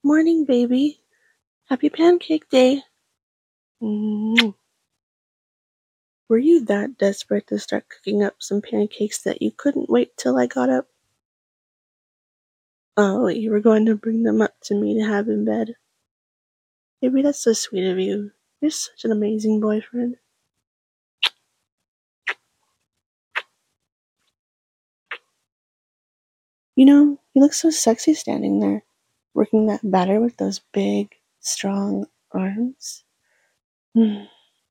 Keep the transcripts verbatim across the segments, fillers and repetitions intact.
Morning, baby. Happy Pancake Day. Mm. Were you that desperate to start cooking up some pancakes that you couldn't wait till I got up? Oh, you were going to bring them up to me to have in bed. Baby, that's so sweet of you. You're such an amazing boyfriend. You know, you look so sexy standing there, working that batter with those big, strong arms. Mm.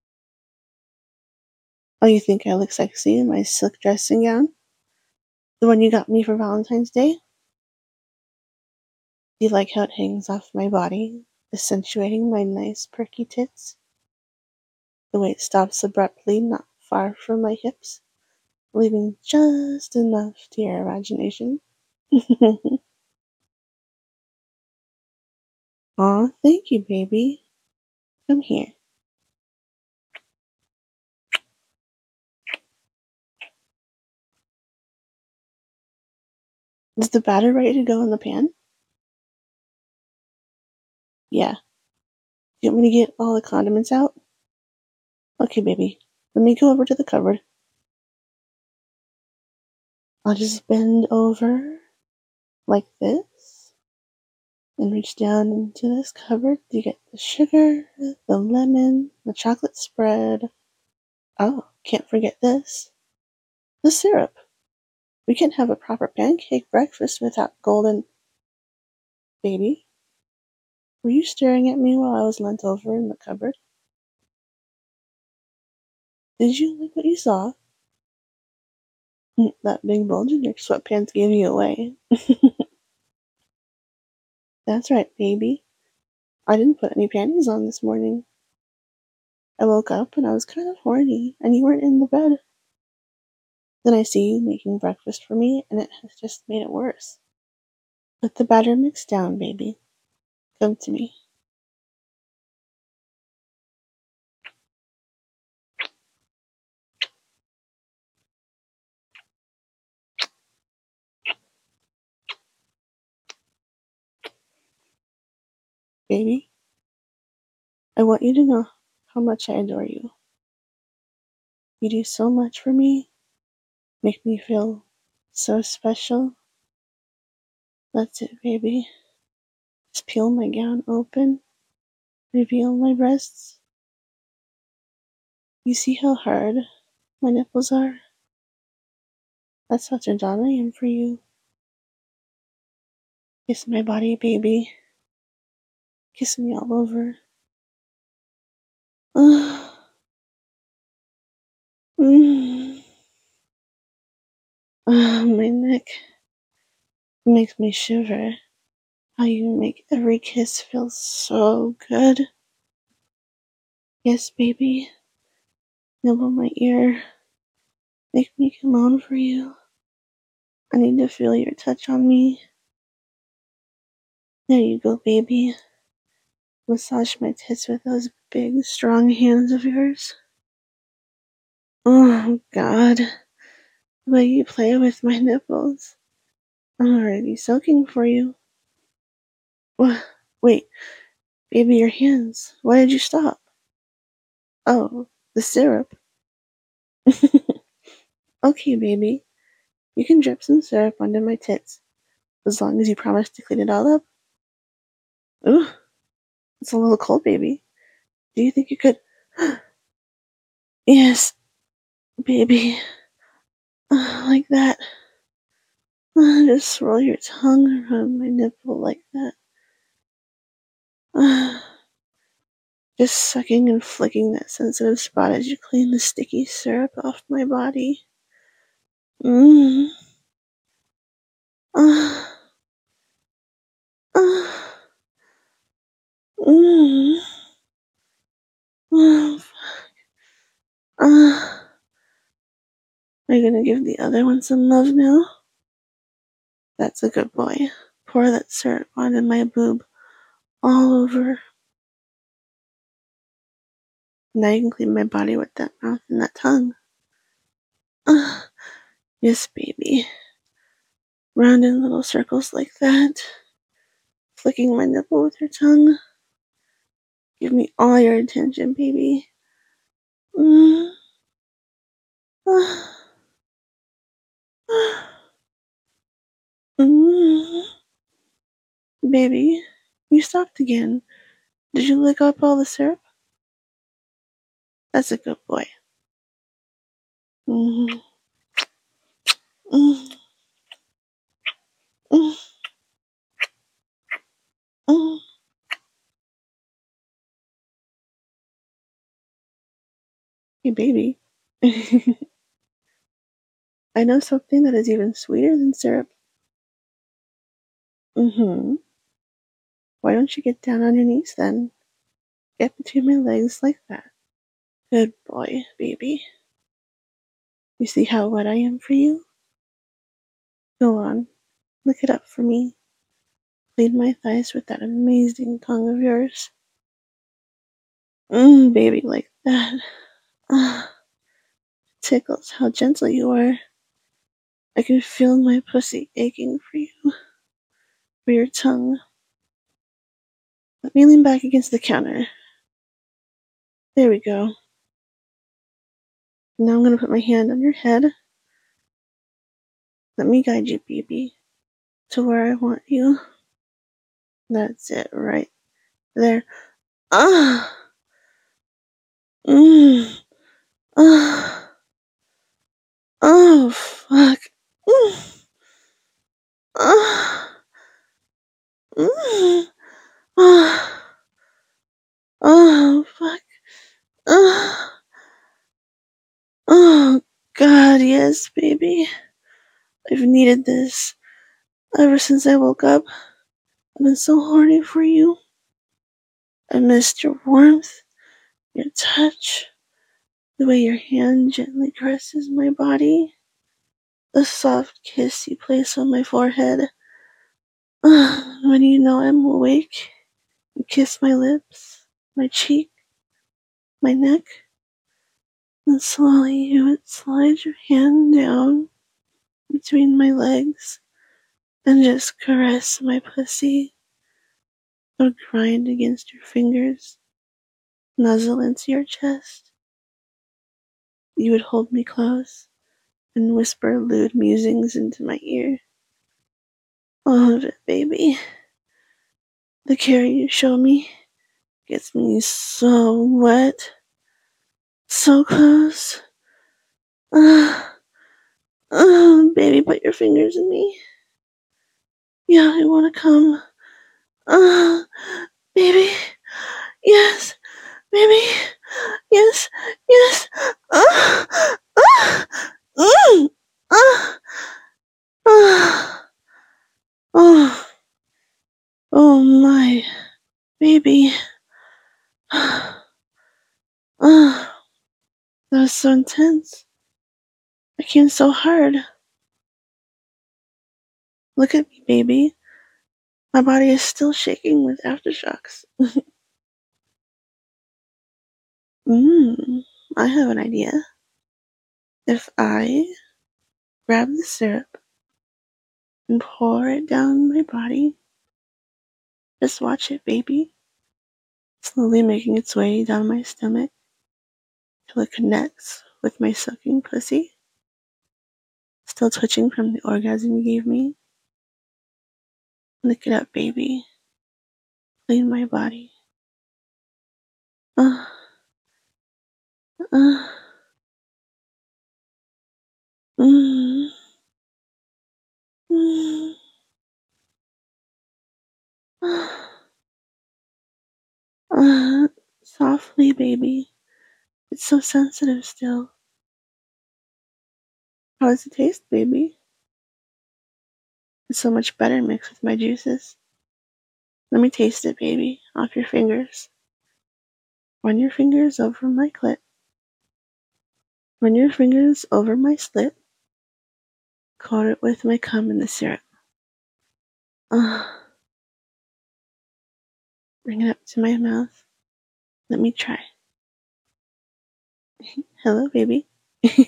Oh, you think I look sexy in my silk dressing gown? The one you got me for Valentine's Day? Do you like how it hangs off my body, accentuating my nice perky tits? The way it stops abruptly not far from my hips, leaving just enough to your imagination. Aw, thank you, baby. Come here. Is the batter ready to go in the pan? Yeah. You want me to get all the condiments out? Okay, baby. Let me go over to the cupboard. I'll just bend over like this and reach down into this cupboard to get the sugar, the lemon, the chocolate spread. Oh, can't forget this. The syrup. We can't have a proper pancake breakfast without golden... Baby, were you staring at me while I was leant over in the cupboard? Did you like what you saw? That big bulge in your sweatpants gave you away. That's right, baby. I didn't put any panties on this morning. I woke up and I was kind of horny, and you weren't in the bed. Then I see you making breakfast for me, and it has just made it worse. Let the batter mix down, baby. Come to me. Baby, I want you to know how much I adore you. You do so much for me, make me feel so special. That's it, baby. Just peel my gown open, reveal my breasts. You see how hard my nipples are? That's how turned on I am for you. Kiss my body, baby. Kiss me all over. Mm. Ah, my neck makes me shiver. How you make every kiss feel so good. Yes, baby. Nibble my ear. Make me come on for you. I need to feel your touch on me. There you go, baby. Massage my tits with those big, strong hands of yours. Oh, God. The way you play with my nipples. I'm already soaking for you. Wait, baby, your hands. Why did you stop? Oh, the syrup. Okay, baby. You can drip some syrup onto my tits, as long as you promise to clean it all up. Ooh, it's a little cold, baby. Do you think you could... Yes, baby. Uh, like that. Uh, just swirl your tongue around my nipple like that. Uh, just sucking and flicking that sensitive spot as you clean the sticky syrup off my body. Mmm. Uh, uh, mmm. Oh, uh, are you gonna give the other one some love now? That's a good boy. Pour that syrup onto my boob all over. Now you can clean my body with that mouth and that tongue. Uh, yes, baby. Round in little circles like that. flicking my nipple with your tongue. Give me all your attention, baby. Mm. Ah. Ah. Mm. Baby, you stopped again. Did you lick up all the syrup? That's a good boy. Mm. Mm. Mm. Mm. Hey, baby. I know something that is even sweeter than syrup. Mm-hmm. Why don't you get down on your knees then? Get between my legs like that. Good boy, baby. You see how wet I am for you? Go on, lick it up for me. Clean my thighs with that amazing tongue of yours. Mmm, baby, like that. Ah, tickles how gentle you are. I can feel my pussy aching for you, for your tongue. Let me lean back against the counter. There we go. Now I'm gonna put my hand on your head. Let me guide you, baby, to where I want you. That's it, right there. Ah! Mmm! Ah! Oh, fuck. Mm. Ah! Mm. Ah! Oh, fuck. Ah! Oh, God, yes, baby. I've needed this ever since I woke up. I've been so horny for you. I missed your warmth, your touch, the way your hand gently caresses my body, the soft kiss you place on my forehead. Ah, when you know I'm awake, you kiss my lips, my cheek, my neck, and slowly you would slide your hand down between my legs and just caress my pussy or grind against your fingers, nuzzle into your chest. You would hold me close and whisper lewd musings into my ear. All of it, baby. The care you show me gets me so wet, so close. Ah, ah, baby, put your fingers in me. Yeah, I wanna come. Ah, baby. Yes, baby. Yes, yes. Ah, ah, mm, ah, ah. Oh, oh my baby. Ah, that was so intense. I came so hard. Look at me, baby. My body is still shaking with aftershocks. Mmm, I have an idea. If I grab the syrup and pour it down my body, just watch it, baby. Slowly making its way down my stomach till it connects with my sucking pussy. Still twitching from the orgasm you gave me. Lick it up, baby. Clean my body. Uh, uh, mm, mm, uh, uh, softly, baby. It's so sensitive still. How does it taste, baby? It's so much better mixed with my juices. Let me taste it, baby, off your fingers. Run your fingers over my clit. Run your fingers over my slit. Coat it with my cum in the syrup. Uh, bring it up to my mouth. Let me try. Hello, baby. Give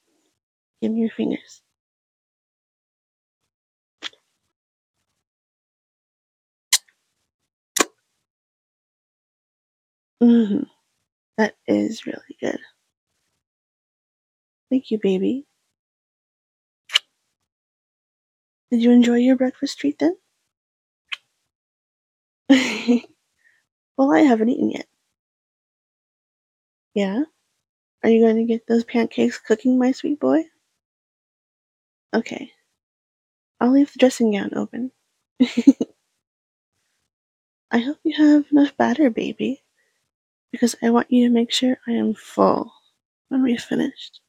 me your fingers. Hmm. That is really good. Thank you, baby. Did you enjoy your breakfast treat then? Well, I haven't eaten yet. Yeah? Are you going to get those pancakes cooking, my sweet boy? Okay. I'll leave the dressing gown open. I hope you have enough batter, baby, because I want you to make sure I am full when we've finished.